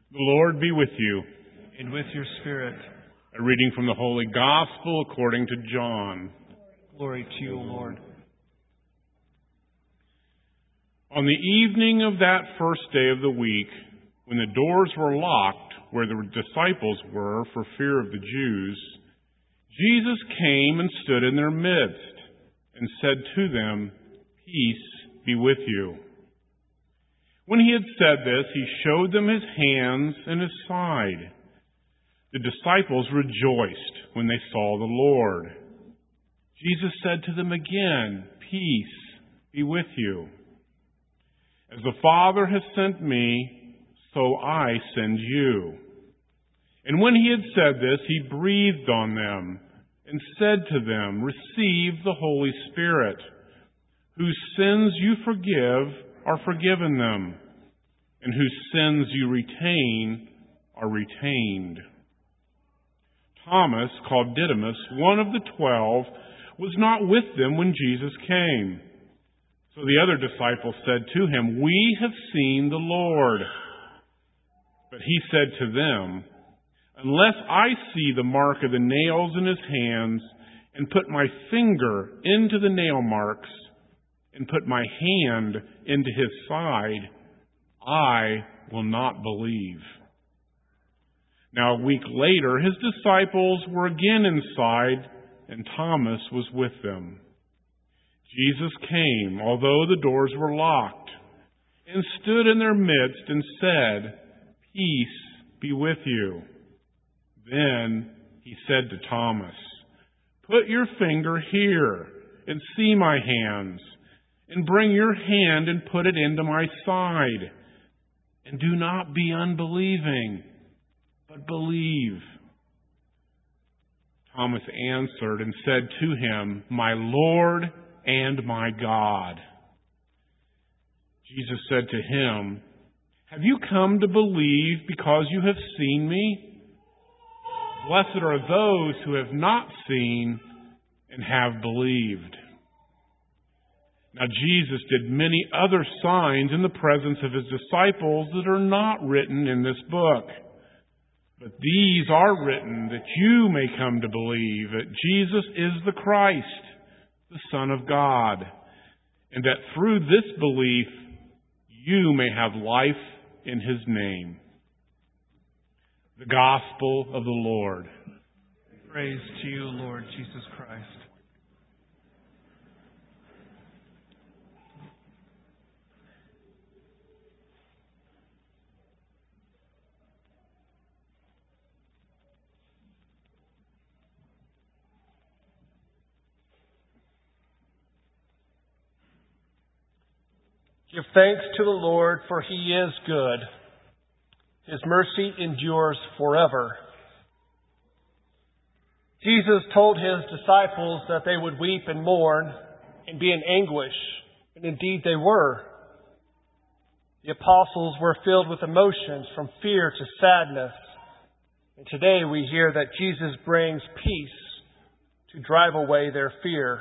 The Lord be with you. And with your spirit. A reading from the Holy Gospel according to John. Glory to you, O Lord. On the evening of that first day of the week, when the doors were locked where the disciples were for fear of the Jews, Jesus came and stood in their midst and said to them, "Peace be with you." When he had said this, he showed them his hands and his side. The disciples rejoiced when they saw the Lord. Jesus said to them again, "Peace be with you. As the Father has sent me, so I send you." And when he had said this, he breathed on them and said to them, "Receive the Holy Spirit. Whose sins you forgive are forgiven them, and whose sins you retain are retained." Thomas, called Didymus, one of the 12, was not with them when Jesus came. So the other disciples said to him, "We have seen the Lord." But he said to them, "Unless I see the mark of the nails in his hands, and put my finger into the nail marks, and put my hand into his side, I will not believe." Now a week later, his disciples were again inside, and Thomas was with them. Jesus came, although the doors were locked, and stood in their midst and said, "Peace be with you." Then he said to Thomas, "Put your finger here and see my hands, and bring your hand and put it into my side. And do not be unbelieving, but believe." Thomas answered and said to him, "My Lord and my God." Jesus said to him, "Have you come to believe because you have seen me? Blessed are those who have not seen and have believed." Now Jesus did many other signs in the presence of his disciples that are not written in this book. But these are written that you may come to believe that Jesus is the Christ, the Son of God, and that through this belief you may have life in his name. The Gospel of the Lord. Praise to you, Lord Jesus Christ. Give thanks to the Lord, for he is good. His mercy endures forever. Jesus told his disciples that they would weep and mourn and be in anguish, and indeed they were. The apostles were filled with emotions from fear to sadness, and today we hear that Jesus brings peace to drive away their fear.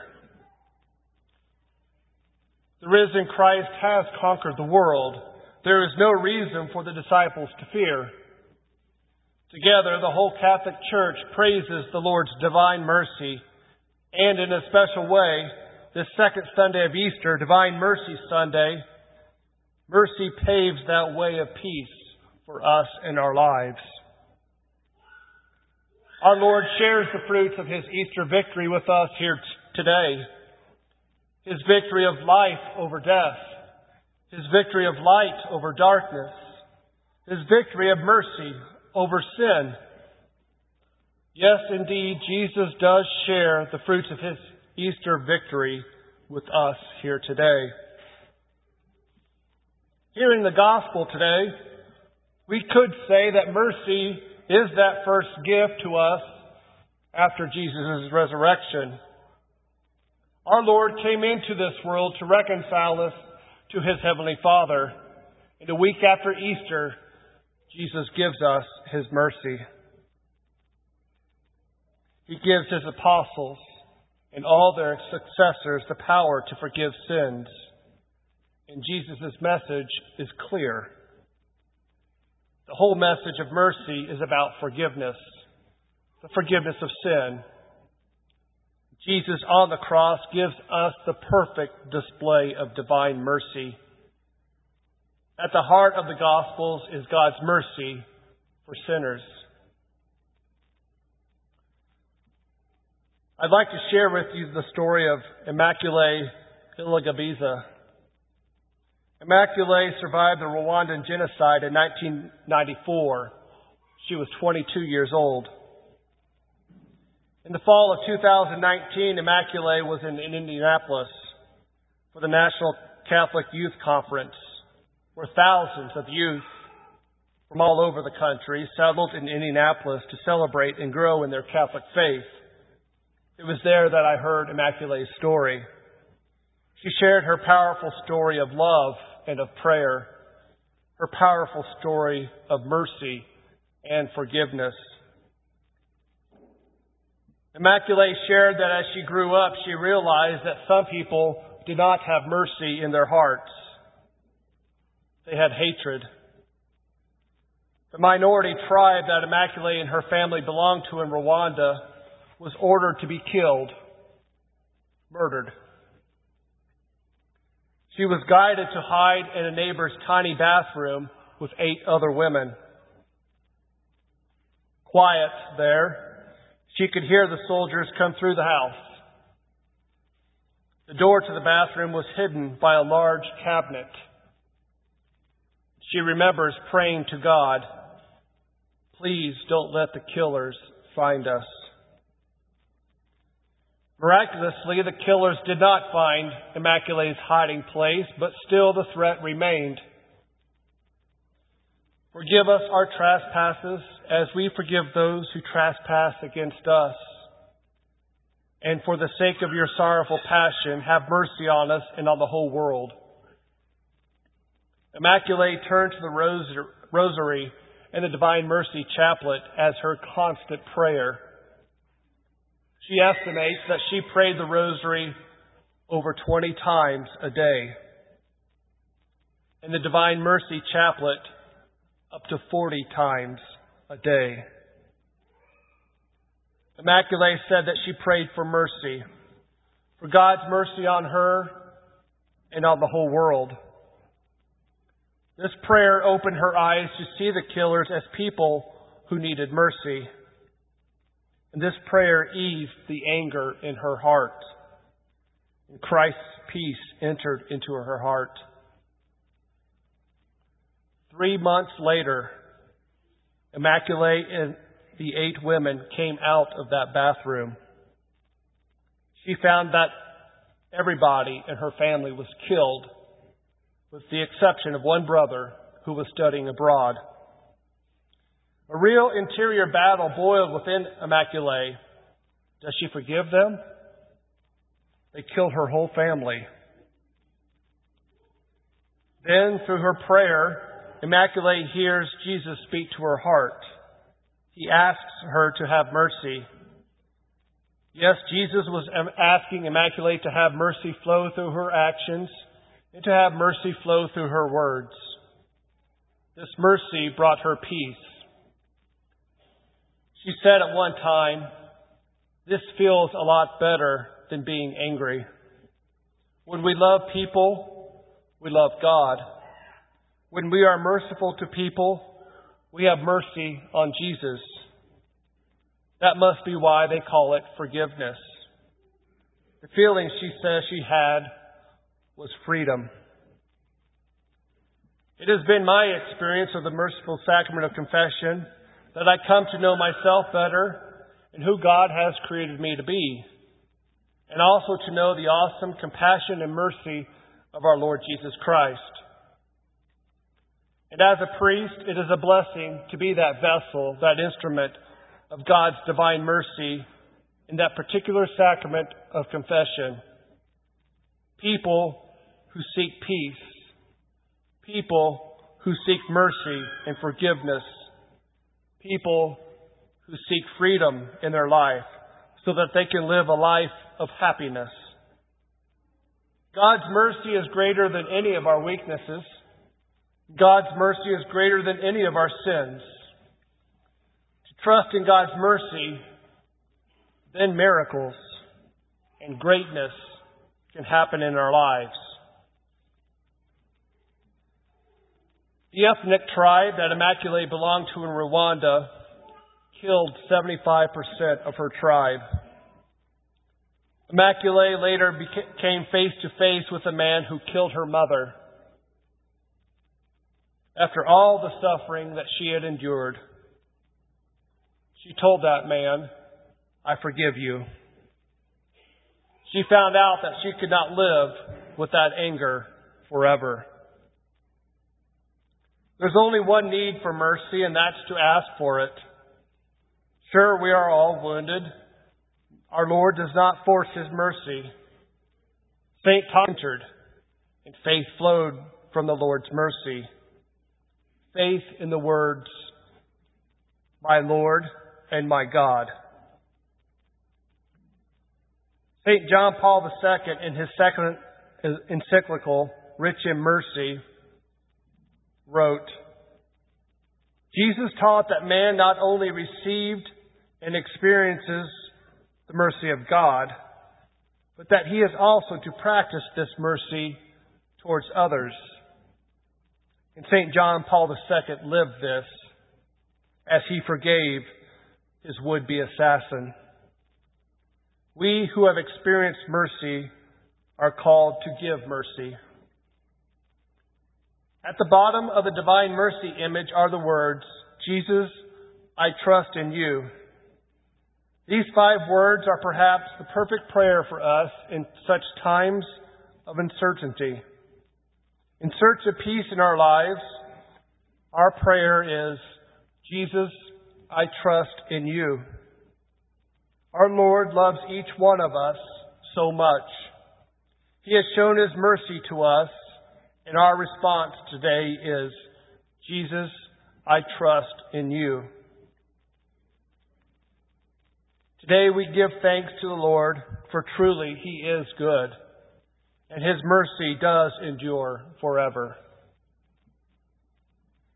The risen Christ has conquered the world. There is no reason for the disciples to fear. Together, the whole Catholic Church praises the Lord's divine mercy, and in a special way, this second Sunday of Easter, Divine Mercy Sunday, mercy paves that way of peace for us in our lives. Our Lord shares the fruits of his Easter victory with us here today. His victory of life over death. His victory of light over darkness. His victory of mercy over sin. Yes, indeed, Jesus does share the fruits of his Easter victory with us here today. Hearing the gospel today, we could say that mercy is that first gift to us after Jesus' resurrection. Our Lord came into this world to reconcile us to his heavenly Father. And a week after Easter, Jesus gives us his mercy. He gives his apostles and all their successors the power to forgive sins. And Jesus' message is clear. The whole message of mercy is about forgiveness, the forgiveness of sin. Jesus on the cross gives us the perfect display of divine mercy. At the heart of the Gospels is God's mercy for sinners. I'd like to share with you the story of Immaculée Iligabiza. Immaculée survived the Rwandan genocide in 1994. She was 22 years old. In the fall of 2019, Immaculée was in Indianapolis for the National Catholic Youth Conference, where thousands of youth from all over the country settled in Indianapolis to celebrate and grow in their Catholic faith. It was there that I heard Immaculée's story. She shared her powerful story of love and of prayer, her powerful story of mercy and forgiveness. Immaculée shared that as she grew up, she realized that some people did not have mercy in their hearts. They had hatred. The minority tribe that Immaculée and her family belonged to in Rwanda was ordered to be killed, murdered. She was guided to hide in a neighbor's tiny bathroom with 8 other women. Quiet there, she could hear the soldiers come through the house. The door to the bathroom was hidden by a large cabinet. She remembers praying to God, "Please don't let the killers find us." Miraculously, the killers did not find Immaculée's hiding place, but still the threat remained. Forgive us our trespasses as we forgive those who trespass against us. And for the sake of your sorrowful passion, have mercy on us and on the whole world. Immaculée turned to the rosary and the Divine Mercy Chaplet as her constant prayer. She estimates that she prayed the rosary over 20 times a day, and the Divine Mercy Chaplet up to 40 times a day. Immaculée said that she prayed for mercy, for God's mercy on her and on the whole world. This prayer opened her eyes to see the killers as people who needed mercy. And this prayer eased the anger in her heart. And Christ's peace entered into her heart. 3 months later, Immaculée and the 8 women came out of that bathroom. She found that everybody in her family was killed, with the exception of one brother who was studying abroad. A real interior battle boiled within Immaculée. Does she forgive them? They killed her whole family. Then, through her prayer, Immaculée hears Jesus speak to her heart. He asks her to have mercy. Yes, Jesus was asking Immaculée to have mercy flow through her actions and to have mercy flow through her words. This mercy brought her peace. She said at one time, "This feels a lot better than being angry. When we love people, we love God. When we are merciful to people, we have mercy on Jesus. That must be why they call it forgiveness." The feeling she says she had was freedom. It has been my experience of the merciful sacrament of confession that I come to know myself better and who God has created me to be, and also to know the awesome compassion and mercy of our Lord Jesus Christ. And as a priest, it is a blessing to be that vessel, that instrument of God's divine mercy in that particular sacrament of confession. People who seek peace, people who seek mercy and forgiveness, people who seek freedom in their life so that they can live a life of happiness. God's mercy is greater than any of our weaknesses. God's mercy is greater than any of our sins. To trust in God's mercy, then miracles and greatness can happen in our lives. The ethnic tribe that Immaculée belonged to in Rwanda killed 75% of her tribe. Immaculée later came face to face with a man who killed her mother. After all the suffering that she had endured, she told that man, "I forgive you." She found out that she could not live with that anger forever. There's only one need for mercy, and that's to ask for it. Sure, we are all wounded. Our Lord does not force His mercy. St. Thomas entered, and faith flowed from the Lord's mercy. Faith in the words, "My Lord and my God." St. John Paul II, in his second encyclical, Rich in Mercy, wrote, "Jesus taught that man not only received and experiences the mercy of God, but that he is also to practice this mercy towards others." And St. John Paul II lived this as he forgave his would-be assassin. We who have experienced mercy are called to give mercy. At the bottom of the Divine Mercy image are the words, "Jesus, I trust in you." These 5 words are perhaps the perfect prayer for us in such times of uncertainty. In search of peace in our lives, our prayer is, "Jesus, I trust in you." Our Lord loves each one of us so much. He has shown His mercy to us, and our response today is, "Jesus, I trust in you." Today we give thanks to the Lord, for truly He is good, and His mercy does endure forever.